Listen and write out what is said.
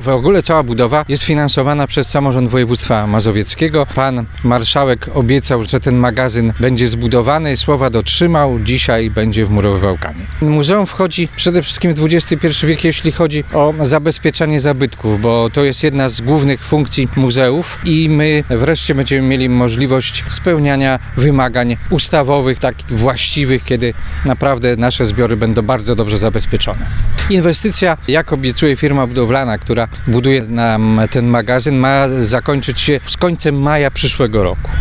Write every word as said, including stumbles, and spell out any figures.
W ogóle cała budowa jest finansowana przez samorząd województwa mazowieckiego. Pan marszałek obiecał, że ten magazyn będzie zbudowany. Słowa dotrzymał. Dzisiaj będzie wmurowywał kamień. Muzeum wchodzi przede wszystkim w dwudziesty pierwszy wiek, jeśli chodzi o zabezpieczanie zabytków, bo to jest jedna z głównych funkcji muzeów i my wreszcie będziemy mieli możliwość spełniania wymagań ustawowych, takich właściwych, kiedy naprawdę nasze zbiory będą bardzo dobrze zabezpieczone. Inwestycja, jak obiecuje firma budowlana, która buduje nam ten magazyn, ma zakończyć się z końcem maja przyszłego roku.